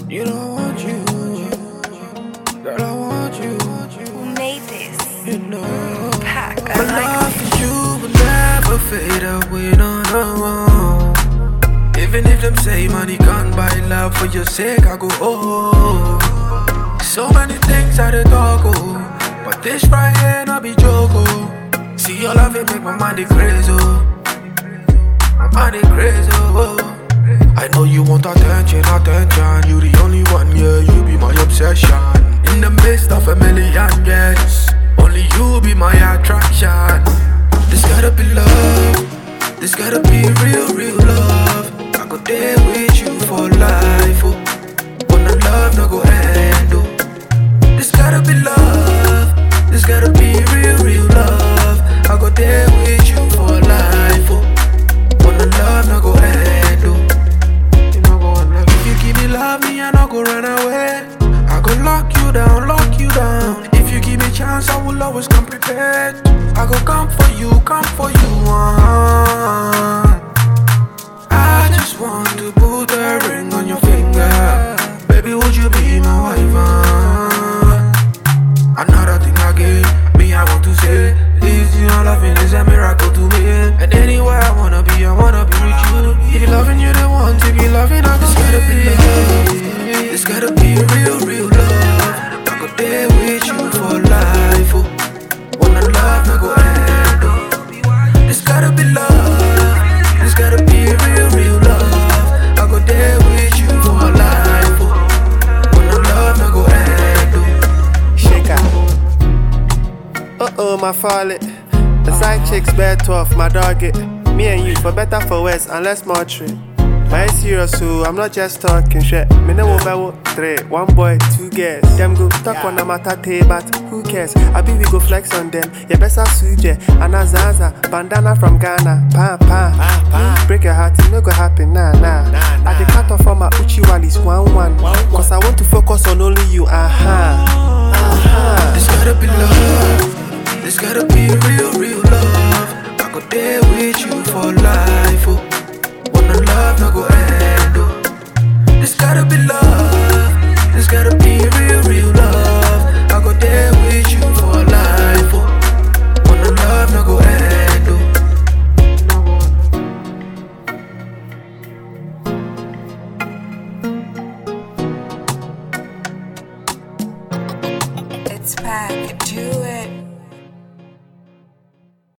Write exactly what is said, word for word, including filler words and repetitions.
You know I want you, girl, I want you. Who made this? You know, Pack, I my like love for you will never fade away, no, no, no. Even if them say money can't buy love, for your sake I go, oh. So many things I did talk, oh, but this right here not be joke, oh. See your love, it make my mind crazy, oh. My mind crazy, oh. I know you want attention, attention. You the only one, yeah, you be my obsession. In the midst of a million yes, only you be my attraction. This gotta be love, this gotta be real, real love. I go there with you for life, oh. When the love no go end, oh. This gotta be love, this gotta be real, real love. I go there with you for life, oh. When the love no go end, oh. If you give me love, me I not go run away. I go lock you down, lock you down. If you give me chance, I will always come prepared. I go come for you, come for you. Uh. I just want to put a ring on your finger. Baby, would you be my wife? Uh. Another thing again, me I want to say is your loving is a miracle to me. And anywhere I wanna be, I wanna be with you. If you loving, you the one to be loving. I just gotta be love. It's gotta be real, real love. I go there with you for life. Oh. When the love no go end. Oh. It's gotta be love. It's gotta be real, real love. I go there with you for life. Oh. When the love no go end. Oh. Shake out. Uh oh, my fall it. The side chicks bed twelve, my dog it. Me and you, for better for worse, unless more trip. But it's serious, so I'm not just talking shit. Me no over three, one boy, two girls. Them go talk on the matter, but who cares? I be we go flex on them. You better suje, Anazaza, bandana from Ghana, pam pam. Break your heart, it no go happen, nah nah. I dey cut off all my uchi wallis one one, cause I want to focus on only you.